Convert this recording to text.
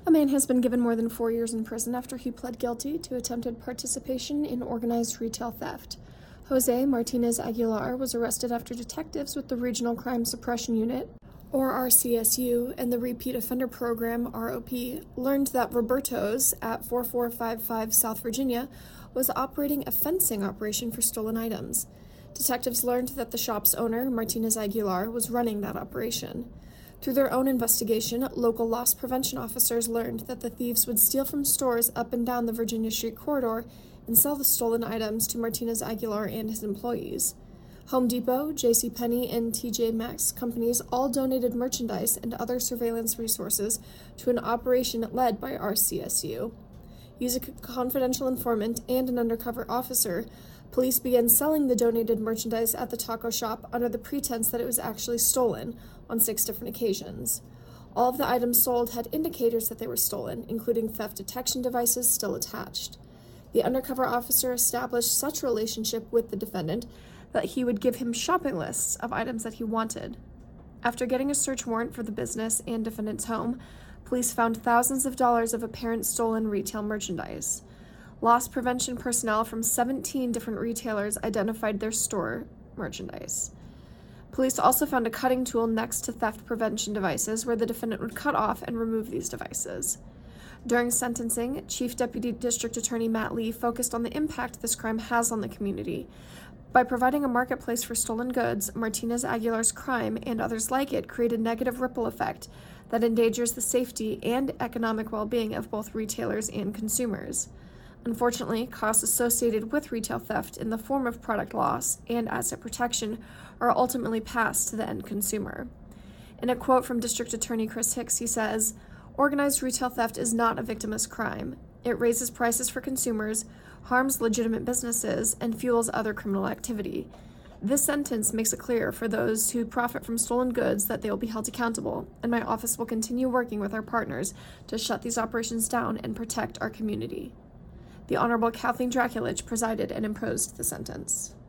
A man has been given more than 4 years in prison after he pled guilty to attempted participation in organized retail theft. Jose Martinez Aguilar was arrested after detectives with the Regional Crime Suppression Unit, or RCSU, and the Repeat Offender Program, ROP, learned that Roberto's at 4455 South Virginia was operating a fencing operation for stolen items. Detectives learned that the shop's owner, Martinez Aguilar, was running that operation. Through their own investigation, local loss prevention officers learned that the thieves would steal from stores up and down the Virginia Street corridor and sell the stolen items to Martinez Aguilar and his employees. Home Depot, JCPenney, and TJ Maxx companies all donated merchandise and other surveillance resources to an operation led by RCSU. Using a confidential informant and an undercover officer, police began selling the donated merchandise at the taco shop under the pretense that it was actually stolen on 6 different occasions. All of the items sold had indicators that they were stolen, including theft detection devices still attached. The undercover officer established such a relationship with the defendant that he would give him shopping lists of items that he wanted. After getting a search warrant for the business and defendant's home, police found thousands of dollars of apparent stolen retail merchandise. Loss prevention personnel from 17 different retailers identified their store merchandise. Police also found a cutting tool next to theft prevention devices where the defendant would cut off and remove these devices. During sentencing, Chief Deputy District Attorney Matt Lee focused on the impact this crime has on the community. By providing a marketplace for stolen goods, Martinez Aguilar's crime and others like it create a negative ripple effect that endangers the safety and economic well-being of both retailers and consumers. Unfortunately, costs associated with retail theft in the form of product loss and asset protection are ultimately passed to the end consumer. In a quote from District Attorney Chris Hicks, he says, "Organized retail theft is not a victimless crime. It raises prices for consumers, harms legitimate businesses, and fuels other criminal activity. This sentence makes it clear for those who profit from stolen goods that they will be held accountable, and my office will continue working with our partners to shut these operations down and protect our community." The Honorable Kathleen Draculich presided and imposed the sentence.